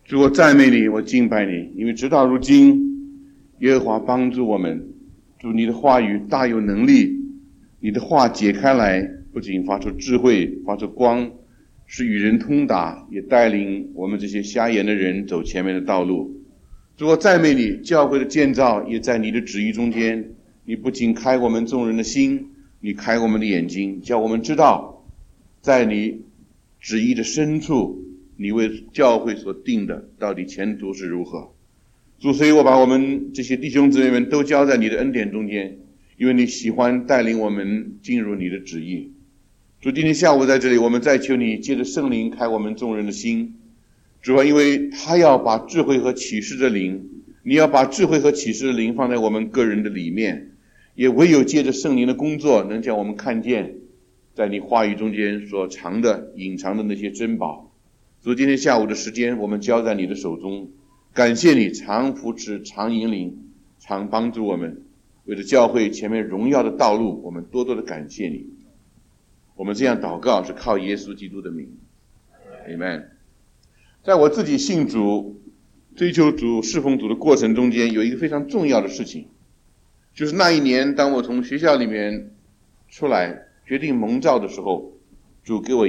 主，我赞美你，我敬拜你，因为直到如今，耶和华帮助我们。主，你的话语大有能力，你的话解开来，不仅发出智慧，发出光，是与人通达，也带领我们这些瞎眼的人走前面的道路。主，我赞美你，教会的建造也在你的旨意中间。你不仅开我们众人的心，你开我们的眼睛，叫我们知道，在你旨意的深处，你为教会所定的到底前途是如何。主，所以我把我们这些弟兄姊妹们都交在你的恩典中间，因为你喜欢带领我们进入你的旨意。主，今天下午在这里，我们再求你借着圣灵开我们众人的心。主啊，因为他要把智慧和启示的灵，你要把智慧和启示的灵放在我们个人的里面，也唯有借着圣灵的工作，能叫我们看见在你话语中间所藏的隐藏的那些珍宝。主，今天下午的时间我们交在你的手中，感谢你常扶持，常引领，常帮助我们，为了教会前面荣耀的道路，我们多多的感谢你。我们这样祷告是靠耶稣基督的名 Amen。 在我自己信主追求主侍奉主的过程中间，有一个非常重要的事情，就是那一年当我从学校里面出来决定蒙召的时候，主给我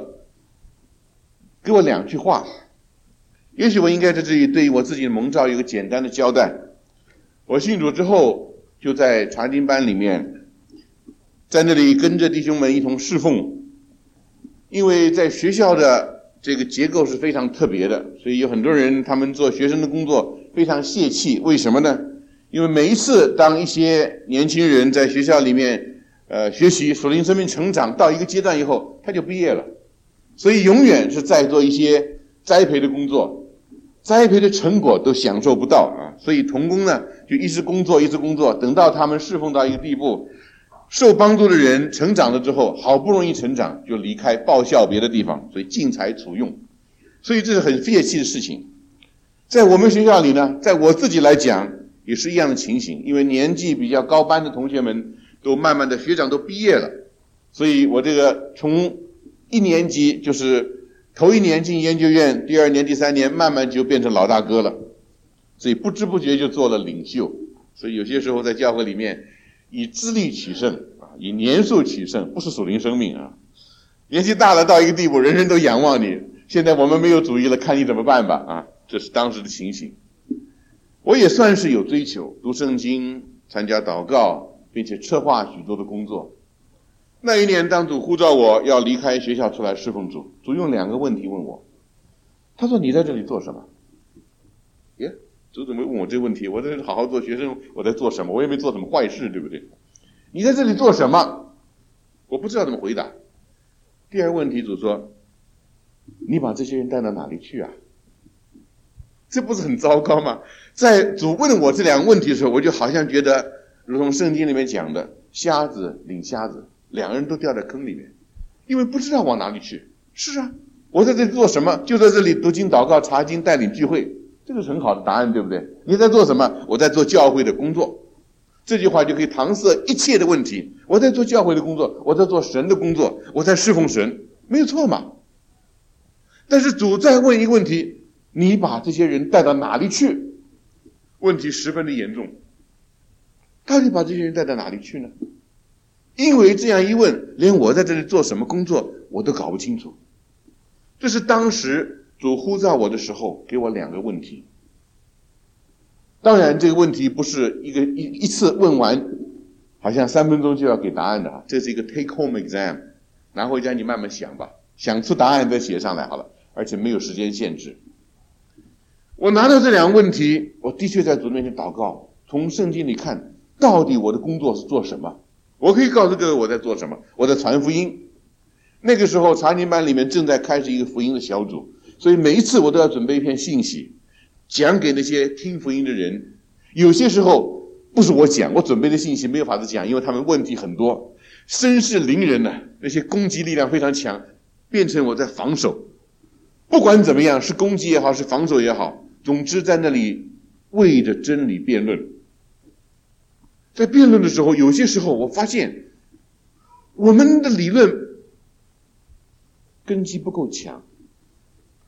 两句话。也许我应该在这里对于我自己的蒙召有一个简单的交代。我信主之后就在查经班里面，在那里跟着弟兄们一同侍奉。因为在学校的这个结构是非常特别的，所以有很多人他们做学生的工作非常泄气。为什么呢？因为每一次当一些年轻人在学校里面学习属灵生命成长到一个阶段以后，他就毕业了，所以永远是在做一些栽培的工作，栽培的成果都享受不到啊。所以同工呢就一直工作，等到他们侍奉到一个地步，受帮助的人成长了之后，好不容易成长就离开报效别的地方，所以尽才处用，所以这是很泄气的事情。在我们学校里呢，在我自己来讲也是一样的情形，因为年纪比较高班的同学们都慢慢的学长都毕业了，所以我这个从一年级就是头一年进研究院，第二年第三年慢慢就变成老大哥了，所以不知不觉就做了领袖。所以有些时候在教会里面以资历取胜啊，以年数取胜，不是属灵生命啊。年纪大了到一个地步，人人都仰望你，现在我们没有主意了，看你怎么办吧啊，这是当时的情形。我也算是有追求，读圣经，参加祷告，并且策划许多的工作。那一年当主呼召我要离开学校出来侍奉主，主用2个问题问我。他说，你在这里做什么？主怎么问我这个问题？我在这里好好做学生，我在做什么？我也没做什么坏事，对不对？你在这里做什么？我不知道怎么回答。第2个问题，主说，你把这些人带到哪里去啊？这不是很糟糕吗？在主问我这2个问题的时候，我就好像觉得如同圣经里面讲的，瞎子领瞎子，2个人都掉在坑里面，因为不知道往哪里去。是啊，我在这里做什么？就在这里读经祷告查经带领聚会，这个是很好的答案，对不对？你在做什么？我在做教会的工作。这句话就可以搪塞一切的问题。我在做教会的工作，我在做神的工作，我在侍奉神，没有错嘛。但是主再问一个问题，你把这些人带到哪里去？问题十分的严重。到底把这些人带到哪里去呢？因为这样一问，连我在这里做什么工作我都搞不清楚。这是当时主呼召我的时候给我2个问题。当然这个问题不是一次问完好像3分钟就要给答案的，这是一个 take home exam， 拿回家你慢慢想吧，想出答案再写上来好了，而且没有时间限制。我拿到这2个问题，我的确在主面前祷告，从圣经里看到底我的工作是做什么。我可以告诉各位我在做什么，我在传福音。那个时候查经班里面正在开始一个福音的小组，所以每一次我都要准备一篇信息讲给那些听福音的人。有些时候不是我讲，我准备的信息没有法子讲，因为他们问题很多，声势凌人呢，那些攻击力量非常强，变成我在防守。不管怎么样，是攻击也好，是防守也好，总之在那里为着真理辩论。在辩论的时候，有些时候我发现我们的理论根基不够强，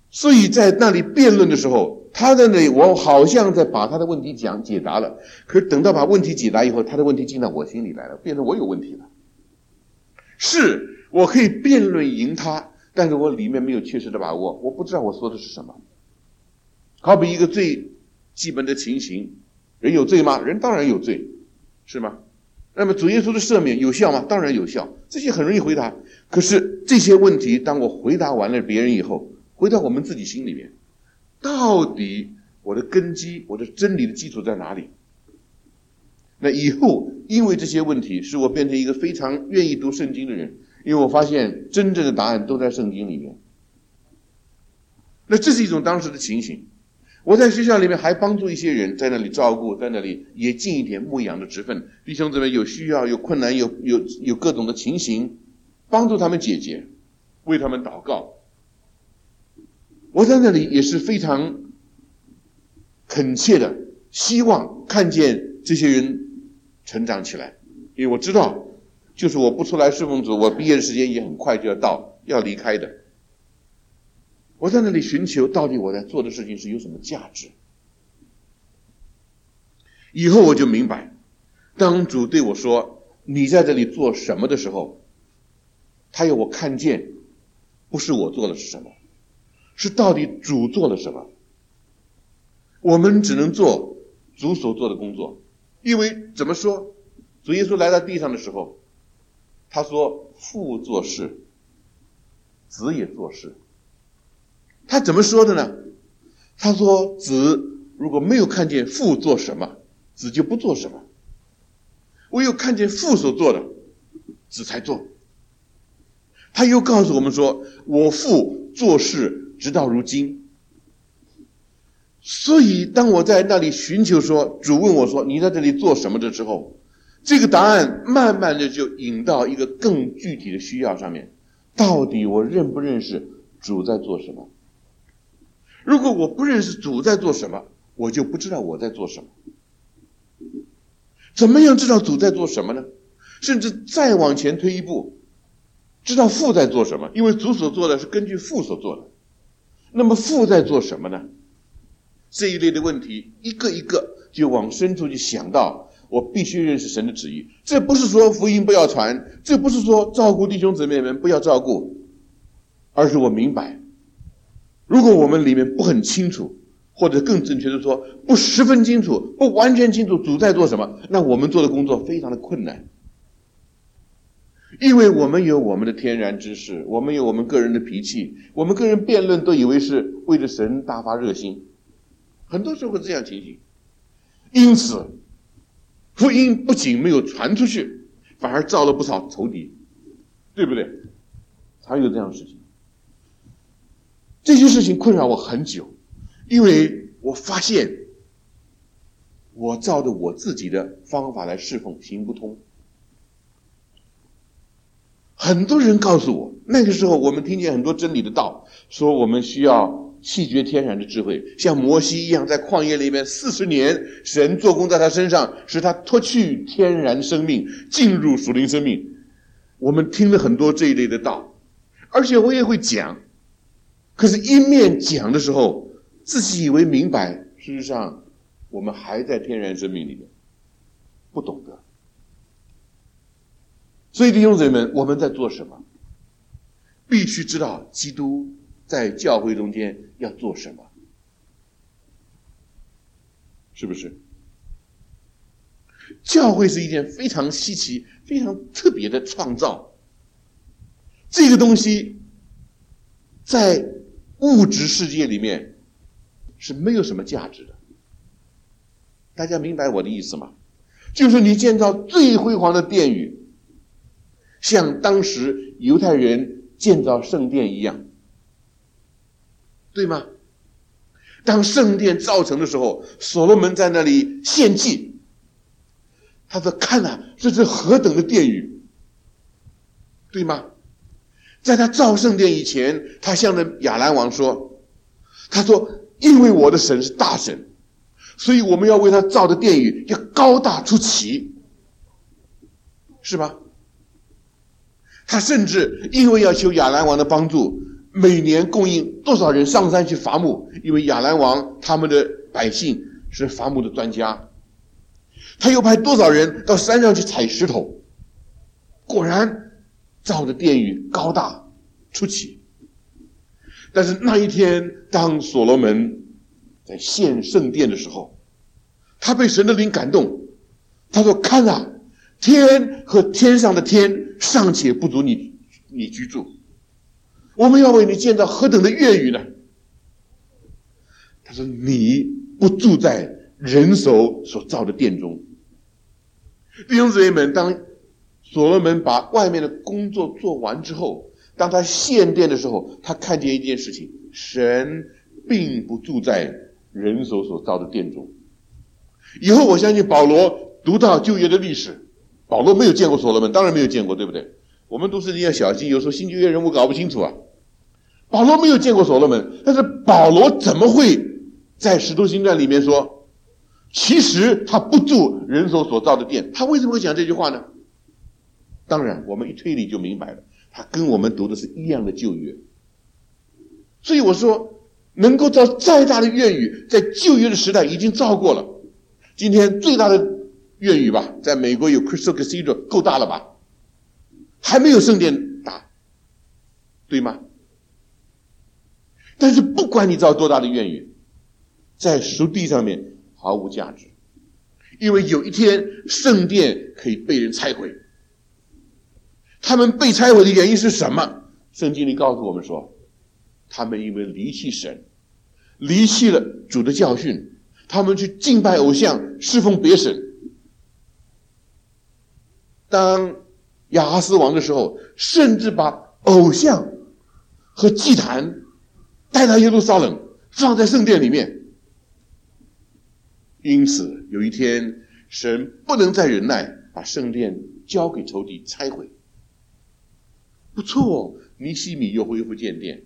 所以在那里辩论的时候，他在那里，我好像在把他的问题解答了，可是等到把问题解答以后，他的问题进到我心里来了，变成我有问题了。是我可以辩论赢他，但是我里面没有确实的把握，我不知道我说的是什么。好比一个最基本的情形，人有罪吗？人当然有罪，是吗？那么主耶稣的赦免有效吗？当然有效，这些很容易回答。可是这些问题当我回答完了别人以后，回到我们自己心里面，到底我的根基，我的真理的基础在哪里？那以后因为这些问题使我变成一个非常愿意读圣经的人，因为我发现真正的答案都在圣经里面。那这是一种当时的情形。我在学校里面还帮助一些人，在那里照顾，在那里也尽一点牧养的职分。弟兄姊妹有需要、有困难、有各种的情形，帮助他们解决，为他们祷告。我在那里也是非常恳切的希望看见这些人成长起来，因为我知道就是我不出来侍奉主，我毕业的时间也很快就要到，要离开的。我在那里寻求到底我在做的事情是有什么价值。以后我就明白，当主对我说你在这里做什么的时候，他要我看见不是我做的是什么，是到底主做了什么。我们只能做主所做的工作，因为怎么说，主耶稣来到地上的时候，他说父做事，子也做事。他怎么说的呢？他说子如果没有看见父做什么，子就不做什么，唯有看见父所做的，子才做。他又告诉我们说，我父做事直到如今。所以当我在那里寻求说，主问我说你在这里做什么的时候，这个答案慢慢的就引到一个更具体的需要上面，到底我认不认识主在做什么？如果我不认识主在做什么，我就不知道我在做什么。怎么样知道主在做什么呢？甚至再往前推一步，知道父在做什么，因为主所做的是根据父所做的。那么父在做什么呢？这一类的问题一个一个就往深处去想到，我必须认识神的旨意。这不是说福音不要传，这不是说照顾弟兄姊妹们不要照顾，而是我明白，如果我们里面不很清楚，或者更正确的说不十分清楚，不完全清楚主在做什么，那我们做的工作非常的困难。因为我们有我们的天然知识，我们有我们个人的脾气，我们个人辩论都以为是为了神大发热心，很多时候会这样情形。因此福音不仅没有传出去，反而造了不少仇敌，对不对？才有这样的事情。这些事情困扰我很久，因为我发现我照着我自己的方法来侍奉行不通。很多人告诉我，那个时候我们听见很多真理的道，说我们需要弃绝天然的智慧，像摩西一样在旷野里面40年，神做工在他身上，使他脱去天然生命，进入属灵生命。我们听了很多这一类的道，而且我也会讲，可是一面讲的时候自己以为明白，事实上我们还在天然生命里面不懂得。所以弟兄姊妹们，我们在做什么？必须知道基督在教会中间要做什么，是不是？教会是一件非常稀奇、非常特别的创造。这个东西在物质世界里面是没有什么价值的。大家明白我的意思吗？就是你建造最辉煌的殿宇，像当时犹太人建造圣殿一样，对吗？当圣殿造成的时候，所罗门在那里献祭，他说看啊，这是何等的殿宇，对吗？在他造圣殿以前，他向着亚兰王说，他说因为我的神是大神，所以我们要为他造的殿宇要高大出奇，是吧？他甚至因为要求亚兰王的帮助， 每年供应多少人上山去伐木，因为亚兰王他们的百姓是伐木的专家。他又派多少人到山上去采石头，果然造的殿宇高大出奇。但是那一天，当所罗门在献圣殿的时候，他被神的灵感动，他说：看啊，天和天上的天尚且不足你居住，我们要为你建造何等的院宇呢？他说：你不住在人手所造的殿中。弟兄姊妹们，当所罗门把外面的工作做完之后，当他献殿的时候，他看见一件事情：神并不住在人手所造的殿中。以后我相信保罗读到旧约的历史，保罗没有见过所罗门，当然没有见过，对不对？我们读圣经要小心，有时候新旧约人物搞不清楚啊。保罗没有见过所罗门，但是保罗怎么会在使徒行传里面说其实他不住人手所造的殿？他为什么会讲这句话呢？当然我们一推理就明白了，他跟我们读的是一样的旧约。所以我说，能够造再大的院宇，在旧约的时代已经造过了。今天最大的院宇吧，在美国有 Crystal Cathedral， 够大了吧？还没有圣殿大，对吗？但是不管你造多大的院宇，在属地上面毫无价值，因为有一天圣殿可以被人拆毁。他们被拆毁的原因是什么？圣经里告诉我们说，他们因为离弃神，离弃了主的教训，他们去敬拜偶像，侍奉别神。当亚哈斯王的时候，甚至把偶像和祭坛带到耶路撒冷，放在圣殿里面。因此有一天，神不能再忍耐，把圣殿交给仇敌拆毁。不错，尼希米又恢复建殿，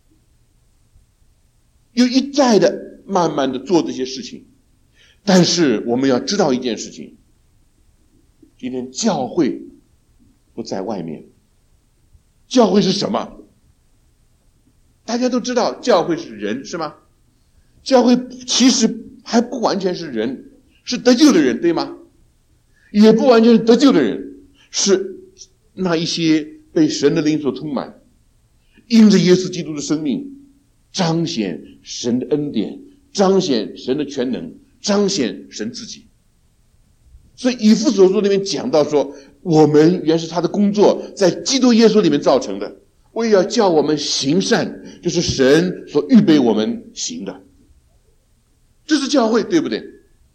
又一再的慢慢的做这些事情。但是我们要知道一件事情，今天教会不在外面。教会是什么？大家都知道教会是人，是吗？教会其实还不完全是人，是得救的人，对吗？也不完全是得救的人，是那一些被神的灵所充满，因着耶稣基督的生命彰显神的恩典，彰显神的全能，彰显神自己。所以以弗所书里面讲到说，我们原是他的工作，在基督耶稣里面造成的，为要叫我们行善，就是神所预备我们行的。这是教会，对不对？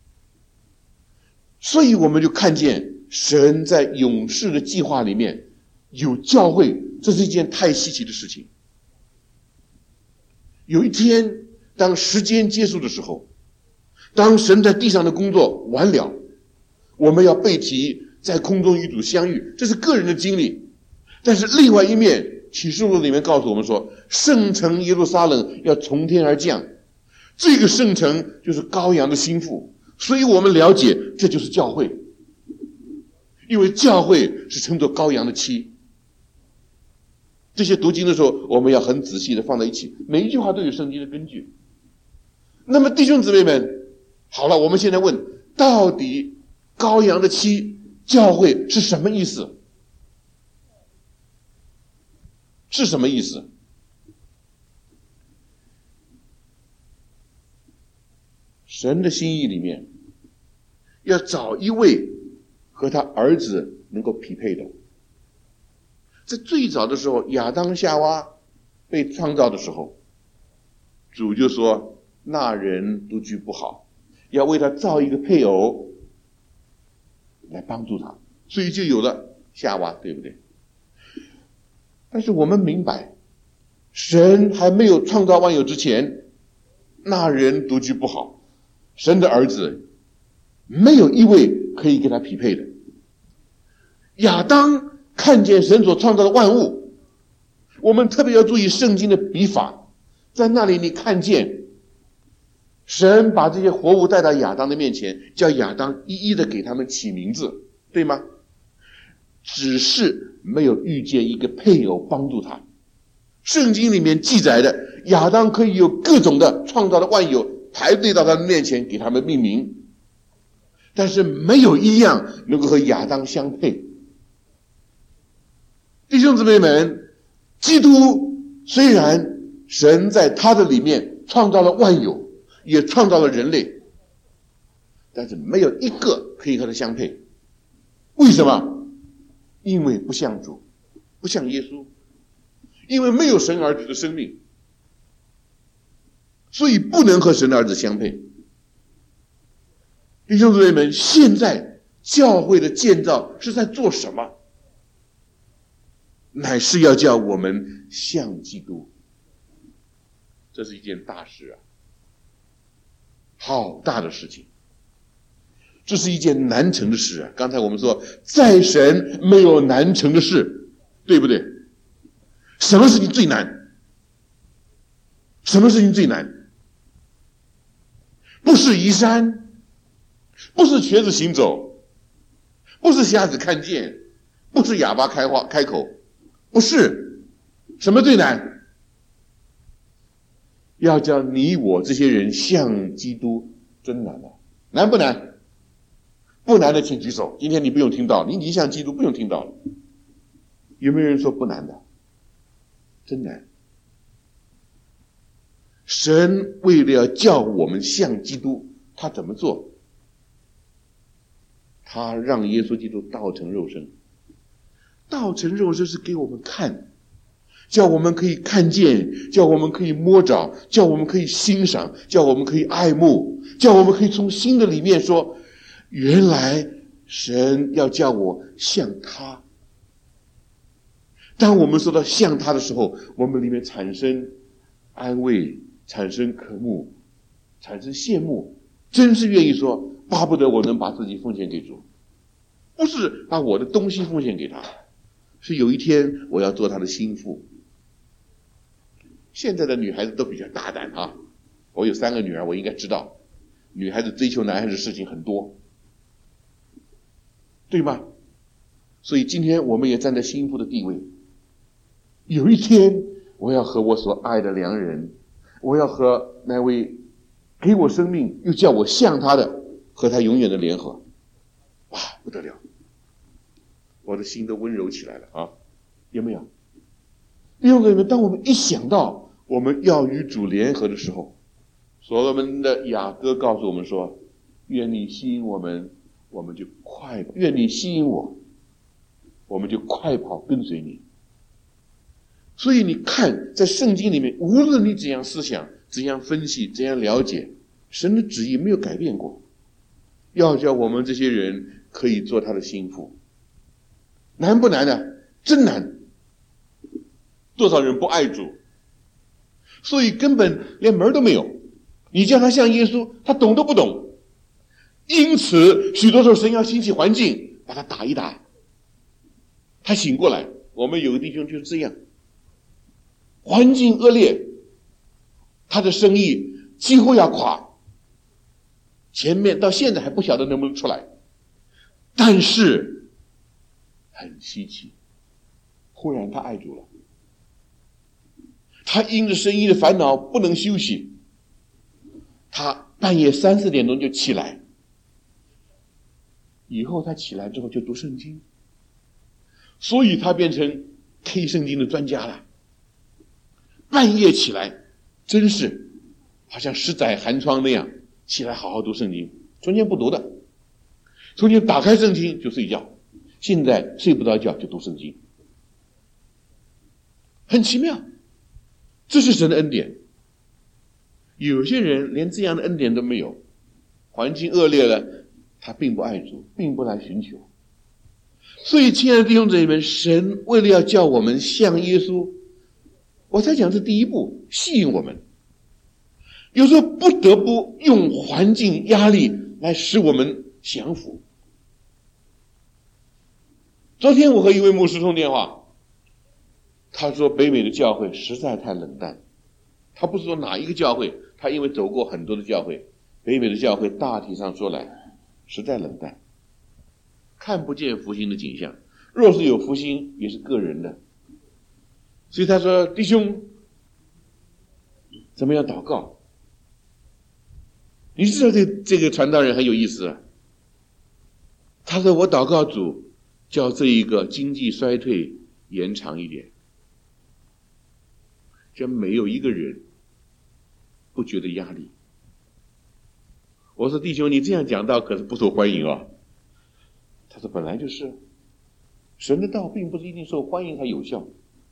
所以我们就看见神在永世的计划里面有教会，这是一件太稀奇的事情。有一天，当时间结束的时候，当神在地上的工作完了，我们要被提在空中与主相遇，这是个人的经历。但是另外一面，启示录里面告诉我们说，圣城耶路撒冷要从天而降，这个圣城就是羔羊的心腹。所以我们了解这就是教会，因为教会是称作羔羊的妻。这些读经的时候，我们要很仔细的放在一起，每一句话都有圣经的根据。那么弟兄姊妹们，好了，我们现在问，到底羔羊的妻教会是什么意思？是什么意思？神的心意里面要找一位和他儿子能够匹配的。在最早的时候，亚当夏娃被创造的时候，主就说那人独居不好，要为他造一个配偶来帮助他，所以就有了夏娃，对不对？但是我们明白，神还没有创造万有之前，那人独居不好，神的儿子没有一位可以跟他匹配的。亚当看见神所创造的万物，我们特别要注意圣经的笔法，在那里你看见神把这些活物带到亚当的面前，叫亚当一一的给他们起名字，对吗？只是没有遇见一个配偶帮助他， 圣经里面记载的，亚当可以有各种的创造的万有排队到他的面前，给他们命名，但是没有一样能够和亚当相配。弟兄姊妹们，基督虽然神在他的里面创造了万有，也创造了人类，但是没有一个可以和他相配。为什么？因为不像主，不像耶稣，因为没有神儿子的生命，所以不能和神的儿子相配。弟兄姊妹们，现在教会的建造是在做什么？乃是要叫我们像基督。这是一件大事啊，好大的事情。这是一件难成的事啊！刚才我们说，在神没有难成的事，对不对？什么事情最难？什么事情最难？不是移山，不是瘸子行走，不是瞎子看见，不是哑巴开口，不是。什么最难？要叫你我这些人像基督，真难啊！难不难？不难的请举手。今天你不用听到，你像基督不用听到了。有没有人说不难的？真难。神为了要叫我们像基督，他怎么做？他让耶稣基督道成肉身。道成肉身是给我们看，叫我们可以看见，叫我们可以摸着，叫我们可以欣赏，叫我们可以爱慕，叫我们可以从心的里面说，原来神要叫我像他。当我们说到像他的时候，我们里面产生安慰，产生渴慕，产生羡慕，真是愿意说，巴不得我能把自己奉献给主，不是把我的东西奉献给他，是有一天我要做他的心腹。现在的女孩子都比较大胆啊，我有3个女儿，我应该知道，女孩子追求男孩子的事情很多，对吗？所以今天我们也站在心腹的地位。有一天我要和我所爱的良人，我要和那位给我生命又叫我像他的，和他永远的联合。哇，不得了，我的心都温柔起来了啊！有没有？弟兄姊妹，当我们一想到我们要与主联合的时候，所罗门的雅歌告诉我们说，愿你吸引我们，我们就快跑；愿你吸引我，我们就快跑跟随你。所以你看，在圣经里面，无论你怎样思想，怎样分析，怎样了解，神的旨意没有改变过，要叫我们这些人可以做他的心腹。难不难呢？真难。多少人不爱主，所以根本连门都没有。你叫他像耶稣，他懂都不懂。因此许多时候神要兴起环境把他打一打，他醒过来。我们有个弟兄就是这样，环境恶劣，他的生意几乎要垮，前面到现在还不晓得能不能出来，但是很稀奇，忽然他爱主了。他因着生意的烦恼不能休息，他半夜3、4点钟就起来，以后他起来之后就读圣经，所以他变成K圣经的专家了。半夜起来真是好像10载寒窗那样，起来好好读圣经，从前不读的，从前打开圣经就睡觉，现在睡不着觉就读圣经，很奇妙。这是神的恩典。有些人连这样的恩典都没有，环境恶劣了，他并不爱主，并不来寻求。所以亲爱的弟兄姊妹们，神为了要叫我们像耶稣，我才讲这第一步，吸引我们。有时候不得不用环境压力来使我们降服。昨天我和一位牧师通电话，他说北美的教会实在太冷淡。他不是说哪一个教会，他因为走过很多的教会，北美的教会大体上说来实在冷淡，看不见复兴的景象，若是有复兴也是个人的。 所以他说：“弟兄，怎么样祷告？”你知道这个传道人很有意思啊。他说：“我祷告主，叫这一个经济衰退延长一点。”这没有一个人不觉得压力。我说：“弟兄，你这样讲道可是不受欢迎啊。”他说：“本来就是，神的道并不是一定受欢迎才有效。”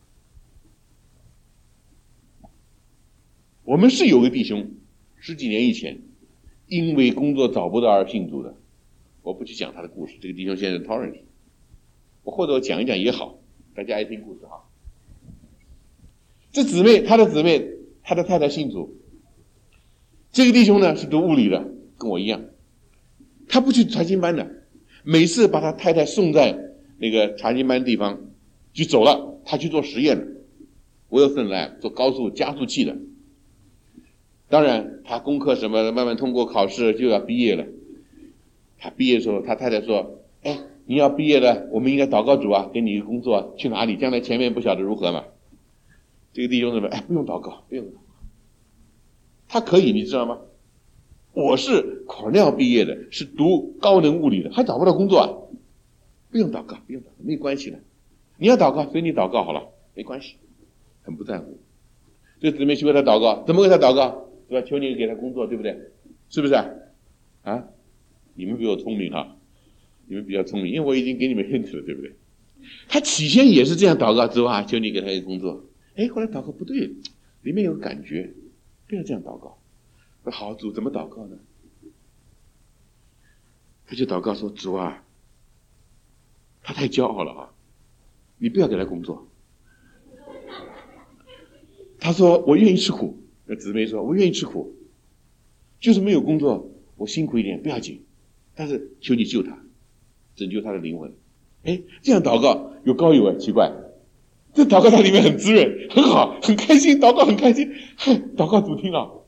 我们是有个弟兄10几年以前因为工作找不到而信主的，我不去讲他的故事，这个弟兄现在是 Torrent， 我或者我讲一讲也好，大家爱听故事哈。这姊妹，他的姊妹，他的太太信主。这个弟兄呢是读物理的，跟我一样，他不去查经班的，每次把他太太送在那个查经班地方就走了，他去做实验了。Wilson Lab 做高速加速器的。当然他功课什么的慢慢通过考试就要毕业了。他毕业的时候，他太太说：“哎，你要毕业了，我们应该祷告主啊，给你一个工作啊，去哪里？将来前面不晓得如何嘛。”这个弟兄说：“哎，不用祷告，不用祷告。”他可以，你知道吗？我是 Cornell 毕业的，是读高能物理的，还找不到工作啊！不用祷告，不用祷告，没关系的。你要祷告，随你祷告好了，没关系，很不在乎。这个姊妹去为他祷告，怎么为他祷告？对吧？求你给他工作，对不对？是不是啊？啊？你们比我聪明啊，你们比较聪明，因为我已经给你们 hint 了，对不对？他起先也是这样祷告，之后啊，求你给他一个工作。哎，后来祷告不对，里面有感觉，不要这样祷告。好，主怎么祷告呢？他就祷告说：“主啊，他太骄傲了啊，你不要给他工作。”他说：“我愿意吃苦。”那姊妹说：“我愿意吃苦，就是没有工作，我辛苦一点不要紧，但是求你救他，拯救他的灵魂。”哎，这样祷告有高有矮，奇怪。这祷告它里面很滋润，很好，很开心，祷告很开心，祷告主听了，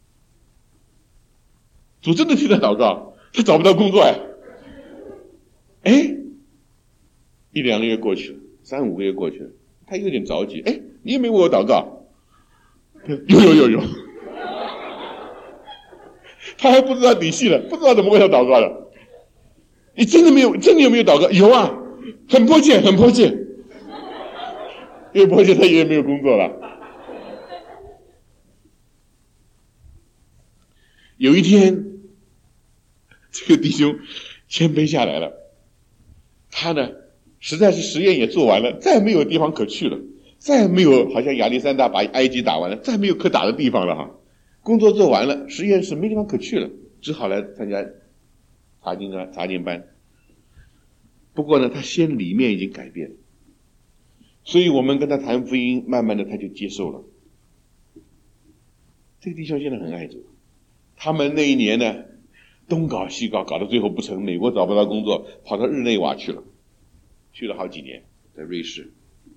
主真的听他祷告，他找不到工作呀。哎，1-2个月过去了，3-5个月过去了，他有点着急。哎，你有没有为我祷告？有，他还不知道底细了，不知道怎么为他祷告了。你真的有没有祷告？有啊，很迫切，很迫切。越迫切他越没有工作了。有一天，这个弟兄谦卑下来了，他呢实在是实验也做完了，再没有地方可去了，再没有好像亚历山大把埃及打完了，再没有可打的地方了哈。工作做完了，实验室没地方可去了，只好来参加查经班。不过呢，他先里面已经改变了，所以我们跟他谈福音，慢慢的他就接受了。这个弟兄现在很爱主，他们那一年呢，东搞西搞，搞到最后不成，美国找不到工作，跑到日内瓦去了，去了好几年，在瑞士。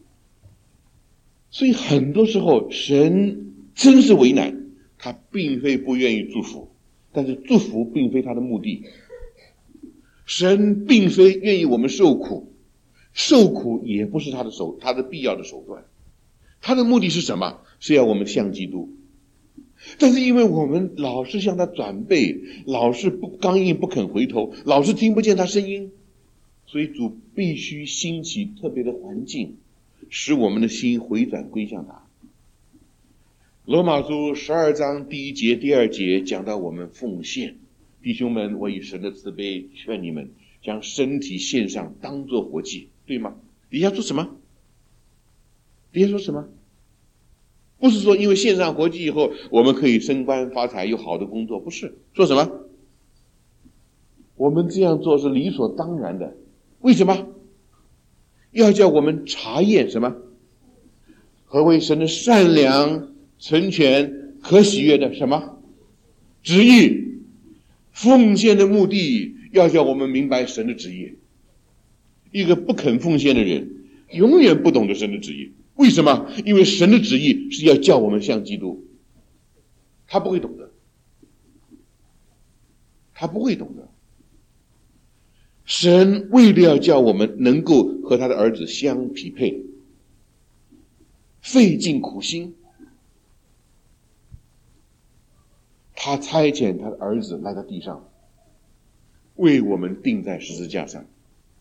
所以很多时候神真是为难，他并非不愿意祝福，但是祝福并非他的目的。神并非愿意我们受苦，受苦也不是他的必要的手段。他的目的是什么？是要我们像基督。但是因为我们老是向他转背，老是不刚硬不肯回头，老是听不见他声音，所以主必须兴起特别的环境，使我们的心回转归向他。罗马书12章第1节第2节讲到我们奉献。弟兄们，我以神的慈悲劝你们，将身体献上，当作活祭，对吗？底下说什么？不是说因为献上活祭以后，我们可以升官发财，有好的工作，不是。说什么？我们这样做是理所当然的。为什么？要叫我们查验什么？何为神的善良、纯全、可喜悦的什么旨意？奉献的目的要叫我们明白神的旨意。一个不肯奉献的人永远不懂得神的旨意。为什么？因为神的旨意是要叫我们像基督，他不会懂得，神为了要叫我们能够和他的儿子相匹配， 费尽苦心，他差遣他的儿子来到地上，为我们钉在十字架上。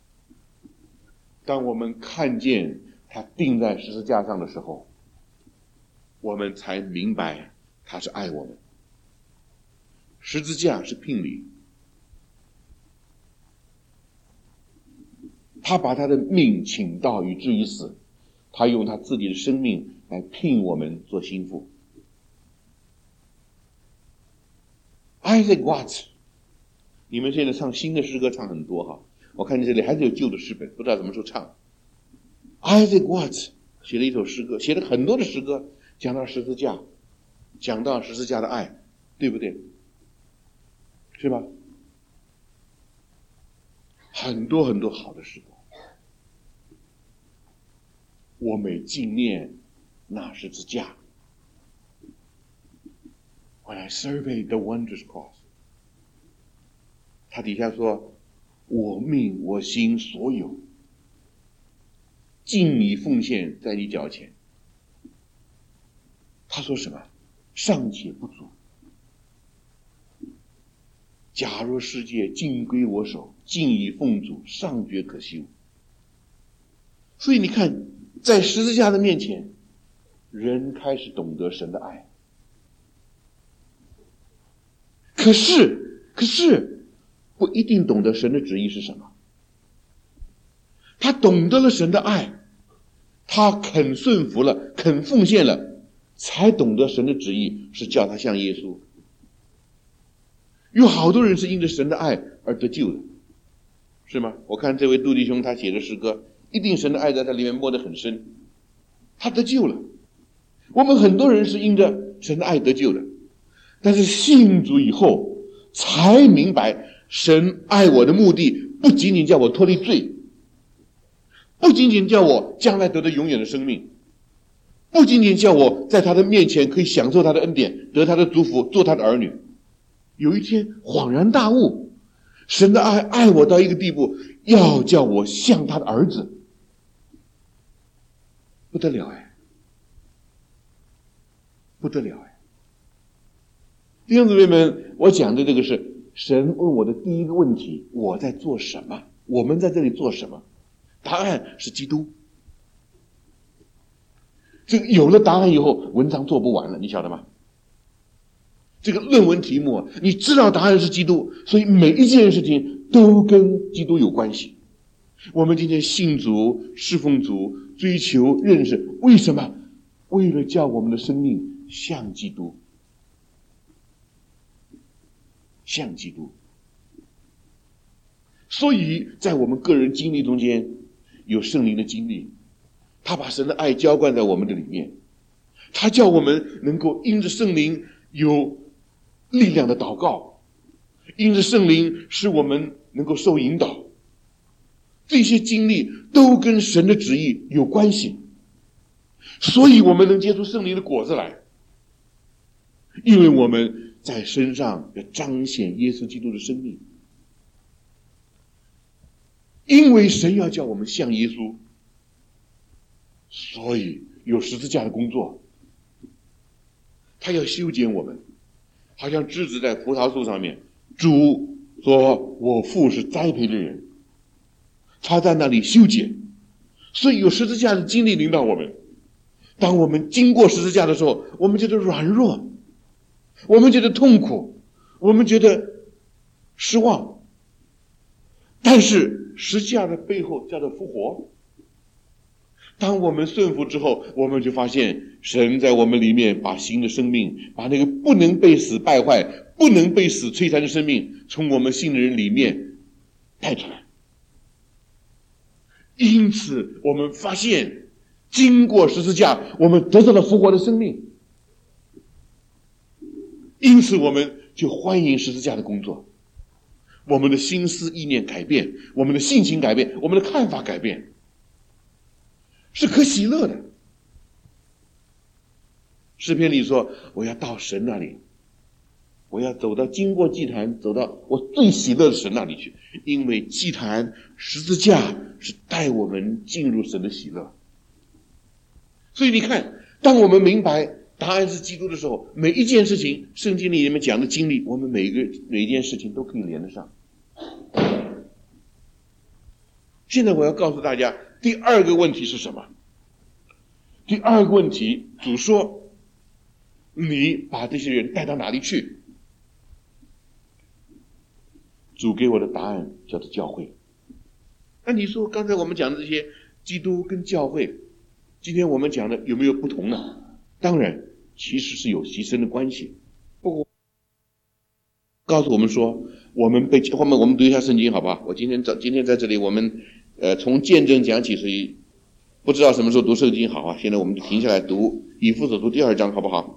当我们看见他钉在十字架上的时候，我们才明白他是爱我们。十字架是聘礼，他把他的命倾倒以至于死，他用他自己的生命来聘我们做心腹。Isaac Watts， 你们现在唱新的诗歌唱很多哈，我看见这里还是有旧的诗本，不知道什么时候唱。Isaac Watts 写了一首诗歌，写了很多的诗歌，讲到十字架，讲到十字架的爱，对不对？是吧？很多很多好的诗歌。我每纪念那十字架 ，When I survey the wondrous cross， 他底下说：“我命我心所有，尽你奉献在你脚前。”他说什么？尚且不足。假若世界尽归我手，尽以奉主，尚觉可惜。所以你看，在十字架的面前，人开始懂得神的爱。可是不一定懂得神的旨意是什么。他懂得了神的爱，他肯顺服了，肯奉献了，才懂得神的旨意是叫他像耶稣。有好多人是因着神的爱而得救的，是吗？我看这位杜弟兄他写的诗歌，一定神的爱在他里面摸得很深，他得救了。我们很多人是因着神的爱得救的，但是信主以后才明白，神爱我的目的不仅仅叫我脱离罪，不仅仅叫我将来得到永远的生命，不仅仅叫我在他的面前可以享受他的恩典，得他的祝福，做他的儿女。有一天恍然大悟，神的爱我到一个地步，要叫我像他的儿子，不得了哎，不得了哎！弟兄姊妹们，我讲的这个是神问我的第一个问题：我在做什么？我们在这里做什么？答案是基督。这个有了答案以后，文章做不完了，你晓得吗？这个论文题目，你知道答案是基督，所以每一件事情都跟基督有关系。我们今天信主、侍奉主、追求认识，为什么？为了叫我们的生命像基督，像基督。所以在我们个人经历中间有圣灵的经历，他把神的爱浇灌在我们的里面，他叫我们能够因着圣灵有力量的祷告，因着圣灵使我们能够受引导，这些经历都跟神的旨意有关系，所以我们能结出圣灵的果子来，因为我们在身上要彰显耶稣基督的生命，因为神要叫我们像耶稣，所以有十字架的工作，他要修剪我们，好像枝子在葡萄树上面，主说我父是栽培的人，他在那里修剪，所以有十字架的经历领导我们。当我们经过十字架的时候，我们觉得软弱，我们觉得痛苦，我们觉得失望，但是十字架的背后叫做复活。当我们顺服之后，我们就发现神在我们里面把新的生命，把那个不能被死败坏、不能被死摧残的生命从我们信的人里面带出来。因此我们发现经过十字架，我们得到了复活的生命，因此我们就欢迎十字架的工作。我们的心思意念改变，我们的性情改变，我们的看法改变，是可喜乐的。诗篇里说，我要到神那里，我要走到经过祭坛，走到我最喜乐的神那里去，因为祭坛十字架是带我们进入神的喜乐。 所以你看，当我们明白答案是基督的时候，每一件事情，圣经里面讲的经历，我们每一件事情都可以连得上。现在我要告诉大家，第二个问题是什么？第二个问题，主说，你把这些人带到哪里去？主给我的答案叫做教会。那你说刚才我们讲的这些基督跟教会，今天我们讲的有没有不同呢？当然其实是有牺牲的关系。不过告诉我们说，我们后面我们读一下圣经好不好？我今天在这里，我们从见证讲起，所以不知道什么时候读圣经好啊。现在我们停下来读以弗所书第2章好不好？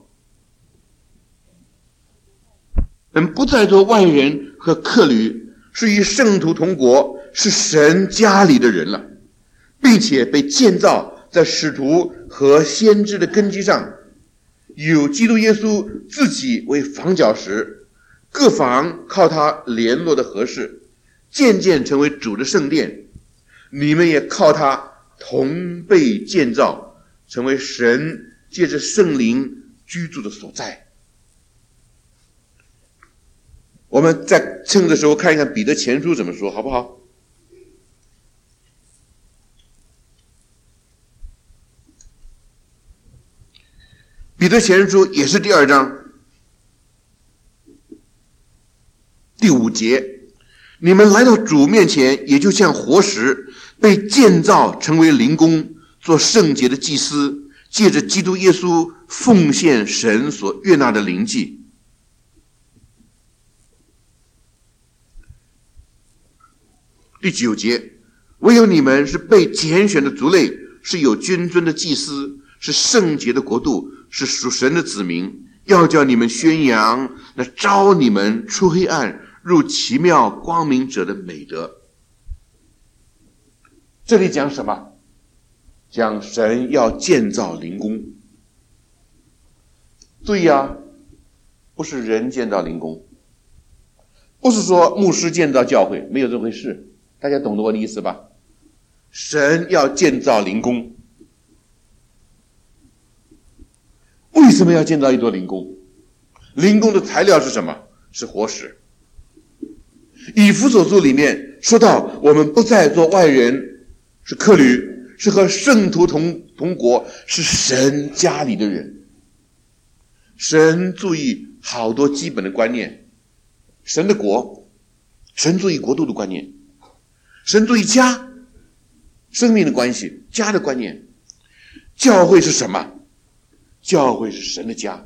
不再做外人和客旅，是与圣徒同国，是神家里的人了，并且被建造在使徒和先知的根基上，有基督耶稣自己为房角石，各房靠他联络的合适，渐渐成为主的圣殿。你们也靠他同被建造，成为神借着圣灵居住的所在。我们在趁的时候看一看彼得前书怎么说，好不好？彼得前书也是第2章第5节，你们来到主面前，也就像活石，被建造成为灵宫，做圣洁的祭司，借着基督耶稣奉献神所悦纳的灵祭。第9节，唯有你们是被拣选的族类，是有君尊的祭司，是圣洁的国度，是属神的子民，要叫你们宣扬那召你们出黑暗入奇妙光明者的美德。这里讲什么？讲神要建造灵宫。注意啊，不是人建造灵宫，不是说牧师建造教会，没有这回事。大家懂得我的意思吧？神要建造灵宫。为什么要建造一座灵宫？灵宫的材料是什么？是活石。以弗所书里面说到，我们不再做外人，是客旅，是和圣徒同国，是神家里的人。神注意好多基本的观念，神的国，神注意国度的观念，神注意家，生命的关系，家的观念。教会是什么？教会是神的家。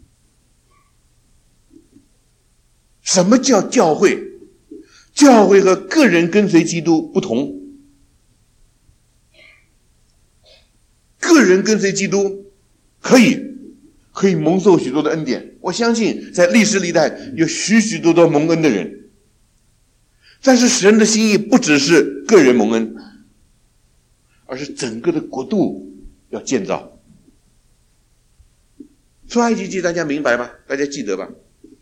什么叫教会？教会和个人跟随基督不同。个人跟随基督可以蒙受许多的恩典，我相信在历史历代有许多蒙恩的人。但是神的心意不只是个人蒙恩，而是整个的国度要建造。出埃及记大家明白吧？大家记得吧？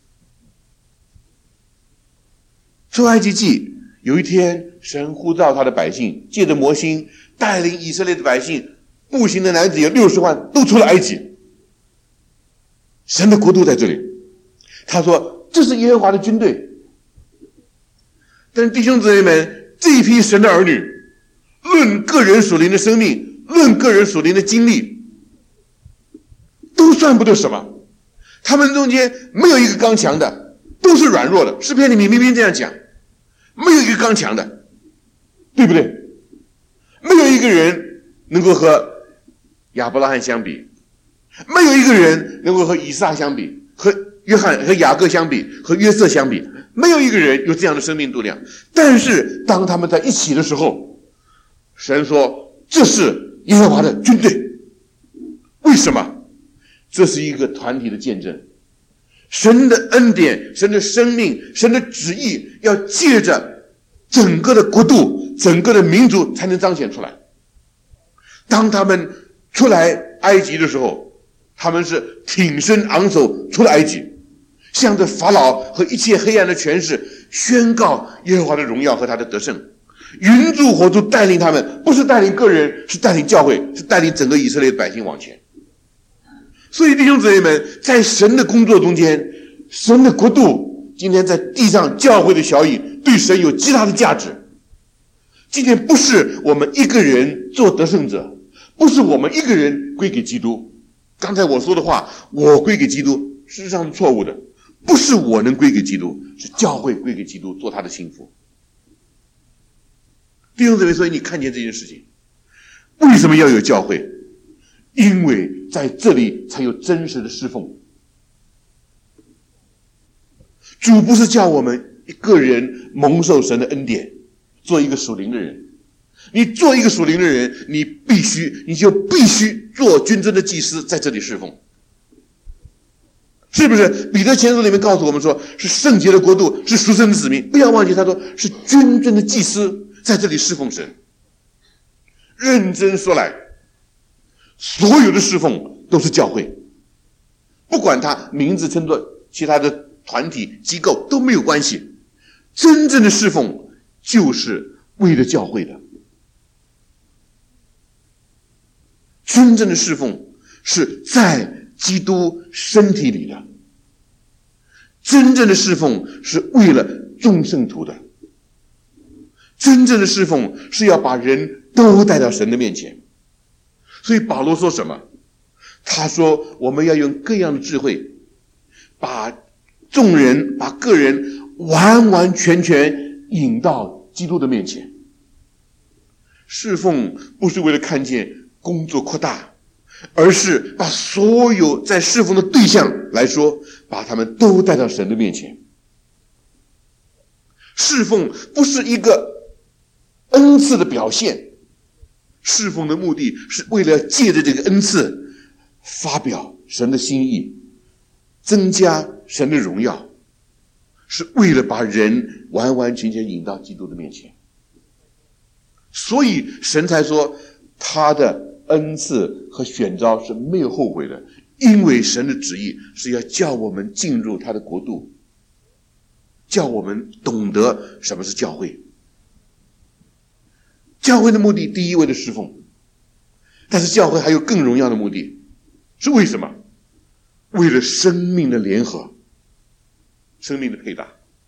出埃及记有一天，神呼召他的百姓，借着摩西带领以色列的百姓，步行的男子有60万，都出了埃及。神的国度在这里。他说这是耶和华的军队。但是弟兄姊妹们，这一批神的儿女，论个人属灵的生命，论个人属灵的经历，都算不得什么。他们中间没有一个刚强的，都是软弱的。诗篇里面明明这样讲，没有一个刚强的，对不对？没有一个人能够和亚伯拉罕相比，没有一个人能够和以撒相比，和约翰和雅各相比，和约瑟相比，没有一个人有这样的生命度量。但是当他们在一起的时候，神说这是耶和华的军队。为什么？这是一个团体的见证。神的恩典，神的生命，神的旨意要借着整个的国度，整个的民族才能彰显出来。当他们出来埃及的时候，他们是挺身昂首出了埃及，向着法老和一切黑暗的权势宣告耶和华的荣耀和他的得胜。 云柱火柱带领他们，不是带领个人，是带领教会，是带领整个以色列的百姓往前。所以弟兄姊妹们，在神的工作中间，神的国度今天在地上教会的小影对神有极大的价值。今天不是我们一个人做得胜者，不是我们一个人归给基督。刚才我说的话，我归给基督，事实上是错误的。不是我能归给基督，是教会归给基督，做他的心腹。弟兄姊妹，所以你看见这件事情，为什么要有教会？因为在这里才有真实的侍奉。主不是叫我们一个人蒙受神的恩典，做一个属灵的人。你做一个属灵的人，你就必须做君尊的祭司，在这里侍奉。是不是？彼得前书里面告诉我们说，是圣洁的国度，是属神的子民。不要忘记他说是君尊的祭司，在这里侍奉神。认真说来，所有的侍奉都是教会，不管他名字称作其他的团体机构都没有关系。真正的侍奉就是为了教会的。真正的侍奉是在基督身体里的，真正的侍奉是为了众圣徒的，真正的侍奉是要把人都带到神的面前。所以保罗说什么？他说我们要用各样的智慧，把众人把个人完完全全引到基督的面前。侍奉不是为了看见工作扩大，而是把所有在侍奉的对象来说，把他们都带到神的面前。侍奉不是一个恩赐的表现，侍奉的目的是为了借着这个恩赐发表神的心意，增加神的荣耀，是为了把人完完全全引到基督的面前。所以神才说他的恩赐和选召是没有后悔的，因为神的旨意是要叫我们进入他的国度，叫我们懂得什么是教会。教会的目的第一位的侍奉，但是教会还有更荣耀的目的，是为什么？为了生命的联合，生命的配搭。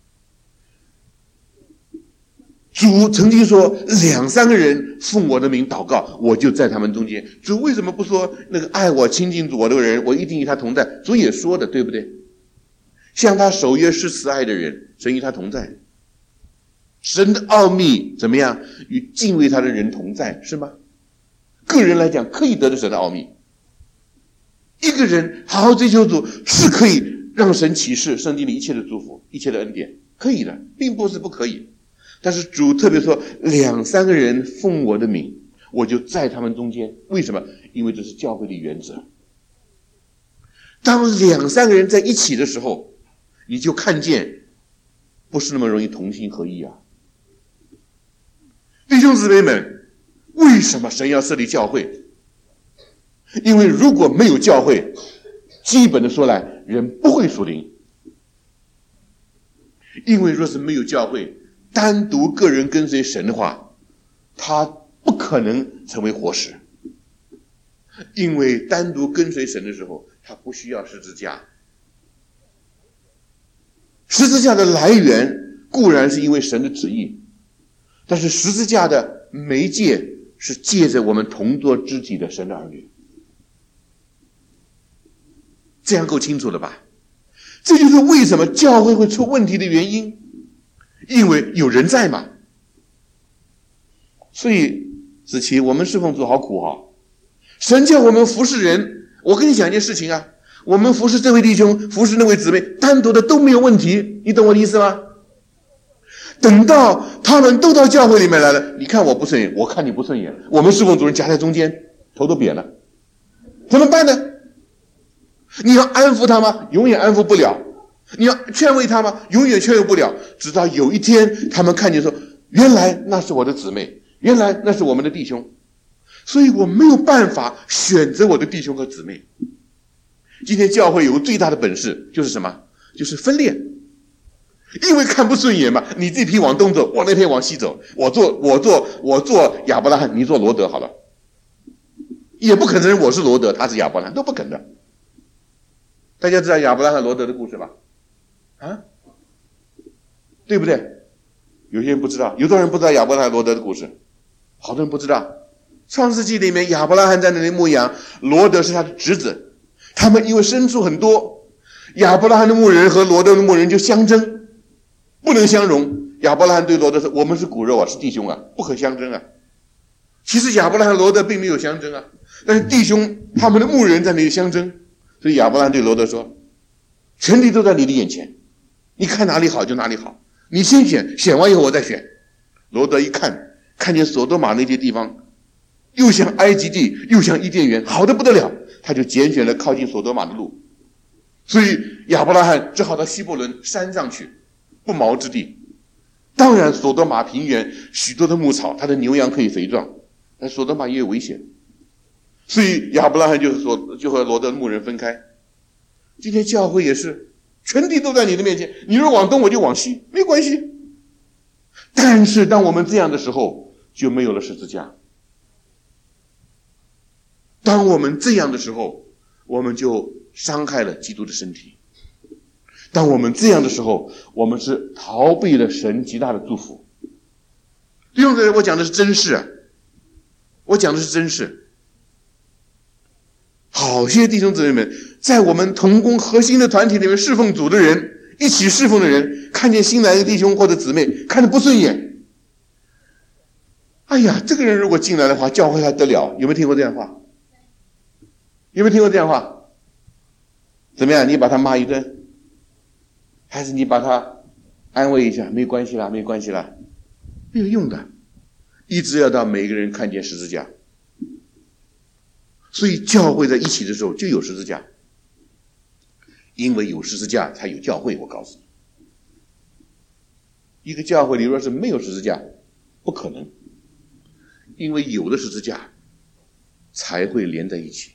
主曾经说2、3个人奉我的名祷告，我就在他们中间。主为什么不说那个爱我亲近我的人，我一定与他同在？主也说的，对不对？向他守约施慈爱的人，神与他同在。神的奥秘怎么样？与敬畏他的人同在，是吗？个人来讲可以得到神的奥秘。一个人好好追求主，是可以让神启示圣经里一切的祝福，一切的恩典，可以的，并不是不可以。但是主特别说2、3个人奉我的名，我就在他们中间。为什么？因为这是教会的原则。当2、3个人在一起的时候，你就看见不是那么容易同心合意啊。弟兄姊妹们，为什么神要设立教会？因为如果没有教会，基本的说来，人不会属灵。因为若是没有教会，单独个人跟随神的话，他不可能成为活石。因为单独跟随神的时候，他不需要十字架。十字架的来源固然是因为神的旨意，但是十字架的媒介是借着我们同作肢体的神的儿女。这样够清楚了吧？这就是为什么教会会出问题的原因，因为有人在嘛。所以子琪，我们侍奉主好苦啊！神叫我们服侍人，我跟你讲一件事情啊，我们服侍这位弟兄，服侍那位姊妹，单独的都没有问题，你懂我的意思吗？等到他们都到教会里面来了，你看我不顺眼，我看你不顺眼，我们侍奉主任夹在中间，头都扁了，怎么办呢？你要安抚他吗？永远安抚不了。你要劝慰他吗？永远劝慰不了。直到有一天他们看见说，原来那是我的姊妹，原来那是我们的弟兄，所以我没有办法选择我的弟兄和姊妹。今天教会有个最大的本事就是什么？就是分裂。 因为看不顺眼嘛，你这批往东走，我那批往西走，我做亚伯拉罕，你做罗德好了，也不可能我是罗德，他是亚伯拉罕，都不可能。大家知道亚伯拉罕罗德的故事吧？啊，对不对？有些人不知道，有多少人不知道亚伯拉罕罗德的故事？好多人不知道。创世纪里面，亚伯拉罕在那里牧羊，罗德是他的侄子，他们因为牲畜很多，亚伯拉罕的牧人和罗德的牧人就相争，不能相容。亚伯拉罕对罗德说：“我们是骨肉啊，是弟兄啊，不可相争啊。”其实亚伯拉罕罗德并没有相争啊，但是弟兄他们的牧人在那里相争，所以亚伯拉罕对罗德说：“全地都在你的眼前，你看哪里好就哪里好，你先选，选完以后我再选。”罗德一看，看见所多玛那些地方，又像埃及地，又像伊甸园，好得不得了，他就拣选了靠近所多玛的路。所以亚伯拉罕只好到希伯伦山上去，不毛之地。当然所多玛平原许多的牧草，他的牛羊可以肥壮，但所多玛也有危险。所以亚伯拉罕就和罗德的牧人分开。今天教会也是，全地都在你的面前，你若往东我就往西，没关系。但是当我们这样的时候，就没有了十字架。当我们这样的时候，我们就伤害了基督的身体。当我们这样的时候，我们是逃避了神极大的祝福。弟兄姊妹，我讲的是真事啊，我讲的是真事。好些弟兄姊妹们，在我们同工核心的团体里面侍奉主的人，一起侍奉的人，看见新来的弟兄或者姊妹看得不顺眼，哎呀，这个人如果进来的话，教会还得了？有没有听过这样的话？有没有听过这样的话？怎么样？你把他骂一顿，还是你把他安慰一下？没关系啦，没关系啦，没有用的，一直要到每个人看见十字架。所以教会在一起的时候就有十字架，因为有十字架才有教会。我告诉你，一个教会里若是没有十字架，不可能，因为有了十字架才会连在一起。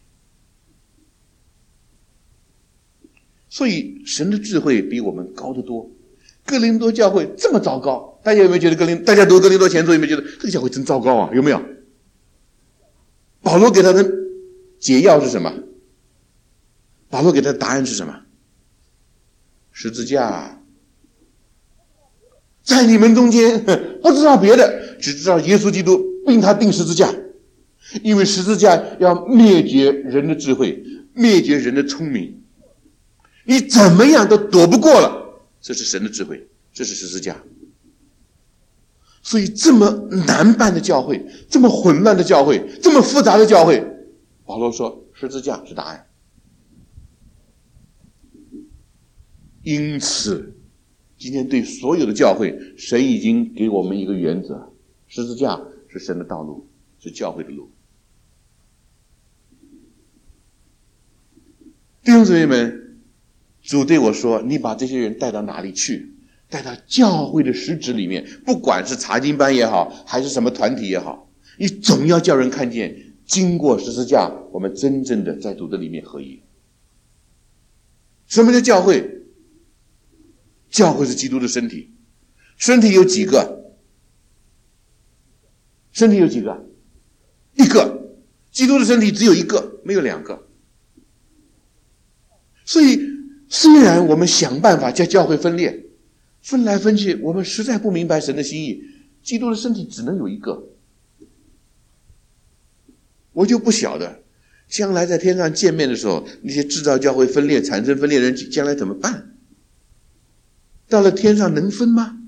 所以神的智慧比我们高得多。哥林多教会这么糟糕，大家有没有觉得大家读哥林多前书有没有觉得这个教会真糟糕啊？有没有？保罗给他的解药是什么？保罗给他的答案是什么？十字架。在你们中间不知道别的，只知道耶稣基督并他钉十字架，因为十字架要灭绝人的智慧，灭绝人的聪明，你怎么样都躲不过了。这是神的智慧，这是十字架。所以这么难办的教会，这么混乱的教会，这么复杂的教会，保罗说十字架是答案。因此今天对所有的教会，神已经给我们一个原则，十字架是神的道路，是教会的路。弟兄姊妹们，主对我说，你把这些人带到哪里去？带到教会的实质里面，不管是查经班也好，还是什么团体也好，你总要叫人看见，经过十字架，我们真正的在主的里面合一。什么叫教会？教会是基督的身体。身体有几个？身体有几个？一个。基督的身体只有一个，没有两个。所以虽然我们想办法叫教会分裂，分来分去，我们实在不明白神的心意。基督的身体只能有一个。我就不晓得将来在天上见面的时候，那些制造教会分裂产生分裂的人将来怎么办？到了天上能分吗？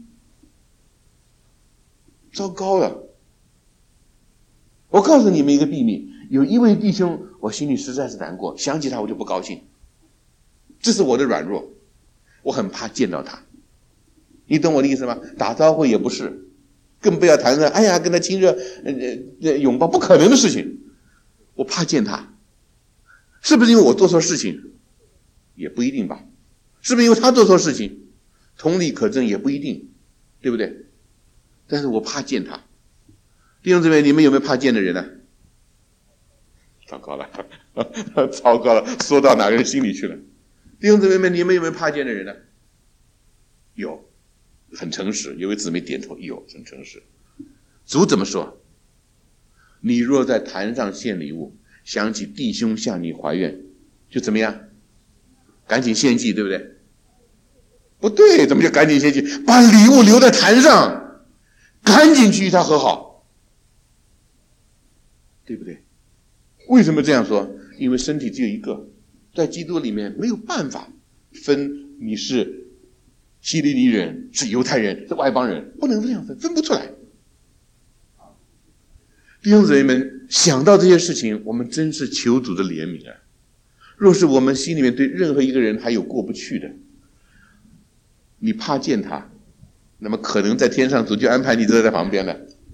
糟糕了。我告诉你们一个秘密，有一位弟兄我心里实在是难过，想起他我就不高兴，这是我的软弱，我很怕见到他。你懂我的意思吗？打招呼也不是，更不要谈论哎呀跟他亲热拥抱，不可能的事情。我怕见他，是不是因为我做错事情？也不一定吧。是不是因为他做错事情？同理可证，也不一定，对不对？但是我怕见他。弟兄姊妹，你们有没有怕见的人呢？糟糕了糟糕了，说到哪个人心里去了。弟兄姊妹们，你们有没有怕见的人呢？有。 很诚实，有位姊妹点头，有，很诚实。主怎么说？你若在坛上献礼物，想起弟兄向你怀怨，就怎么样？赶紧献祭，对不对？不对，怎么叫赶紧献祭？把礼物留在坛上，赶紧去与他和好，对不对？为什么这样说？因为身体只有一个，在基督里面没有办法分你是希利尼人，是犹太人，是外邦人，不能这样分，分不出来。弟兄姊妹们，想到这些事情，我们真是求主的怜悯啊！若是我们心里面对任何一个人还有过不去的，你怕见他，那么可能在天上主就安排你坐在旁边了。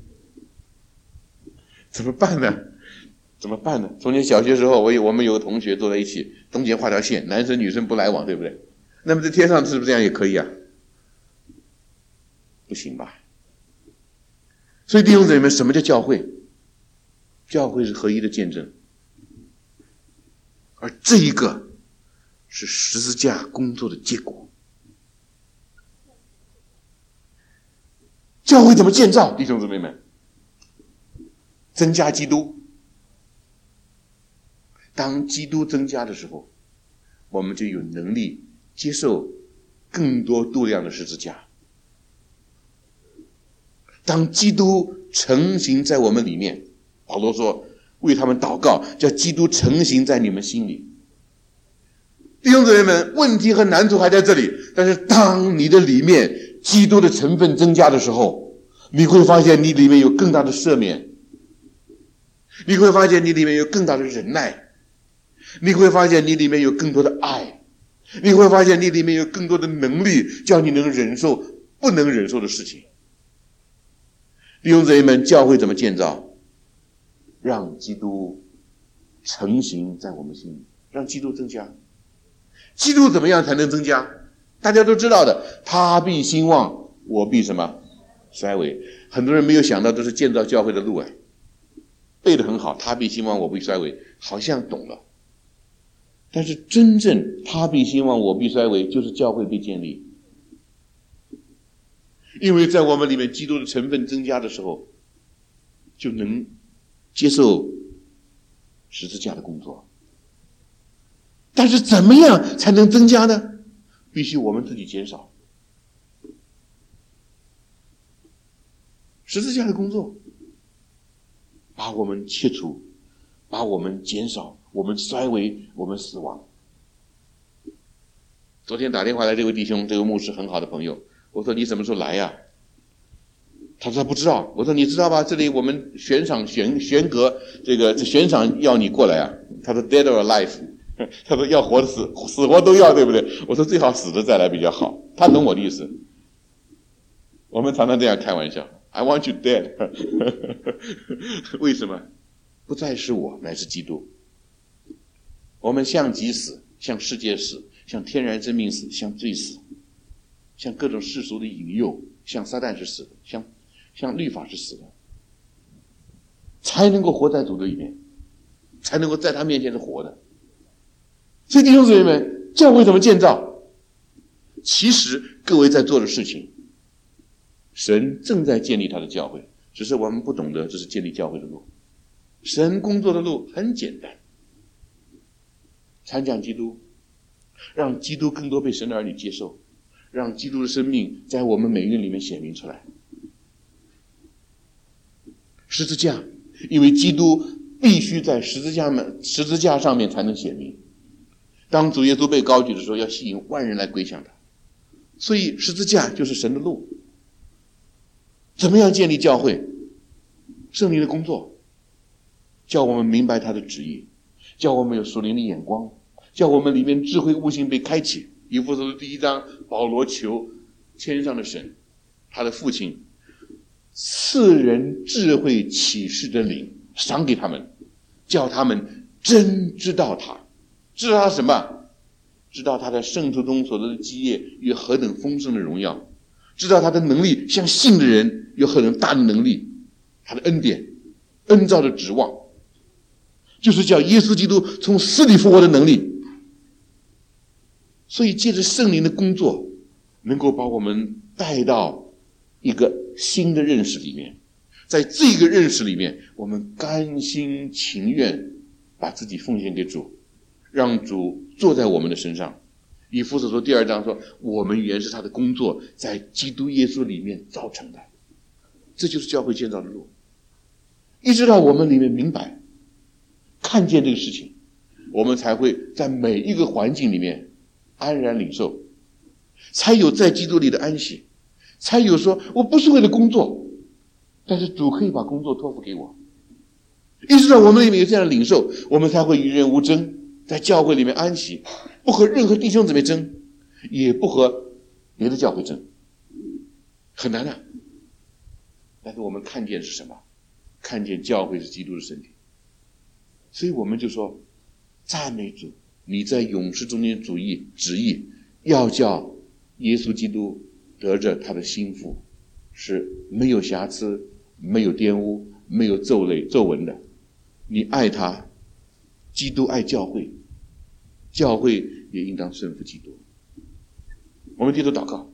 怎么办呢？怎么办呢？从前小学时候，我们有个同学坐在一起，中间画条线，男生女生不来往，对不对？那么在天上是不是这样也可以啊？不行吧？所以弟兄姊妹们，什么叫教会？教会是合一的见证，而这一个是十字架工作的结果。教会怎么建造？弟兄姊妹们，增加基督。当基督增加的时候，我们就有能力接受更多度量的十字架。当基督成型在我们里面，保罗说为他们祷告，叫基督成型在你们心里。弟兄姊妹们，问题和难处还在这里，但是当你的里面基督的成分增加的时候，你会发现你里面有更大的赦免，你会发现你里面有更大的忍耐，你会发现你里面有更多的爱，你会发现你里面有更多的能力，叫你能忍受不能忍受的事情。弟兄姊妹们，教会怎么建造？让基督成型在我们心里，让基督增加。基督怎么样才能增加？大家都知道的，他必兴旺，我必什么？衰微。很多人没有想到，这是建造教会的路啊，背得很好，他必兴旺，我必衰微，好像懂了。但是真正他必兴旺，我必衰微，就是教会被建立。因为在我们里面基督的成分增加的时候，就能接受十字架的工作。但是怎么样才能增加呢？必须我们自己减少十字架的工作，把我们切除，把我们减少，我们衰微，我们死亡。昨天打电话来这位弟兄，这位牧师很好的朋友，我说你什么时候来呀？他说他不知道。我说你知道吧？这里我们悬阁，这悬赏要你过来啊。他说 dead or alive， 他说要活的死活都要，对不对？我说最好死的再来比较好。他懂我的意思。我们常常这样开玩笑 ，I want you dead 。为什么？不再是我，乃是基督。我们向己死，向世界死，向天然生命死，向罪死，向各种世俗的引诱，向撒旦是死的，向律法是死的，才能够活在主的里面，才能够在他面前是活的。所以弟兄姊妹们，教会怎么建造？其实各位在做的事情，神正在建立他的教会，只是我们不懂得这是建立教会的路。神工作的路很简单，传讲基督，让基督更多被神的儿女接受，让基督的生命在我们每个人里面显明出来。十字架，因为基督必须在十字架上面才能显明。当主耶稣被高举的时候，要吸引万人来归向他，所以十字架就是神的路。怎么样建立教会？圣灵的工作，叫我们明白他的旨意，叫我们有属灵的眼光，叫我们里面智慧悟性被开启。以弗所书第1章，保罗求天上的神，他的父亲赐人智慧启示的灵，赏给他们，叫他们真知道他。知道他什么？知道他在圣徒中所得的基业与何等丰盛的荣耀，知道他的能力像信的人有何等大的能力，他的恩典恩召的指望，就是叫耶稣基督从死里复活的能力。所以借着圣灵的工作， 能够把我们带到一个新的认识里面，在这个认识里面，我们甘心情愿把自己奉献给主，让主坐在我们的身上。以弗所书2章说，我们原是他的工作，在基督耶稣里面造成的。这就是教会建造的路。一直到我们里面明白看见这个事情，我们才会在每一个环境里面安然领受，才有在基督里的安息，才有说我不是为了工作，但是主可以把工作托付给我。一直到我们里面有这样的领受，我们才会与人无争，在教会里面安息，不和任何弟兄姊妹争，也不和别的教会争，很难啊。但是我们看见是什么？看见教会是基督的身体。所以我们就说，赞美主，你在勇士中间旨意要叫耶稣基督得着他的心腹，是没有瑕疵，没有玷污，没有皱纹的。你爱他，基督爱教会，教会也应当顺服基督。我们低头祷告。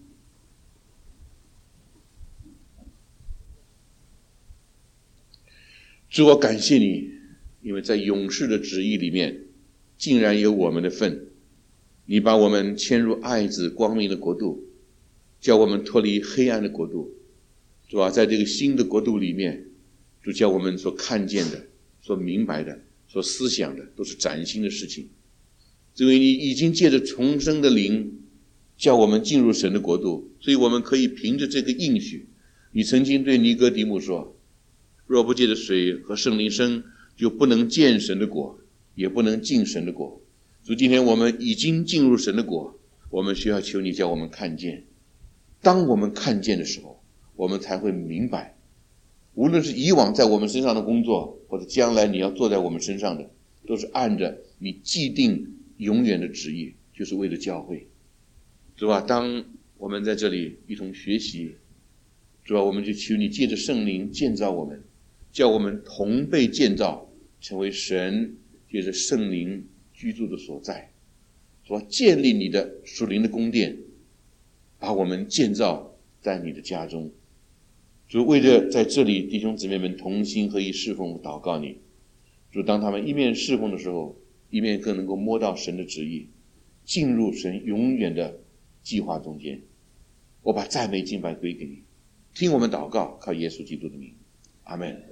主，我感谢你，因为在勇士的旨意里面竟然有我们的份，你把我们迁入爱子光明的国度，叫我们脱离黑暗的国度。主啊，在这个新的国度里面，主叫我们所看见的，所明白的，所思想的都是崭新的事情。因为你已经借着重生的灵叫我们进入神的国度，所以我们可以凭着这个应许。你曾经对尼哥底母说，若不借着水和圣灵生，就不能见神的国，也不能进神的国。主，今天我们已经进入神的国，我们需要求你叫我们看见。当我们看见的时候，我们才会明白，无论是以往在我们身上的工作，或者将来你要做在我们身上的，都是按着你既定永远的旨意，就是为了教会。主啊，当我们在这里一同学习，主啊，我们就求你借着圣灵建造我们，叫我们同被建造，成为神借着圣灵居住的所在。主啊，建立你的属灵的宫殿，把我们建造在你的家中。主，为着在这里弟兄姊妹们同心合一侍奉，祷告你。主，当他们一面侍奉的时候，一面更能够摸到神的旨意，进入神永远的计划中间。我把赞美敬拜归给你，听我们祷告，靠耶稣基督的名，阿们。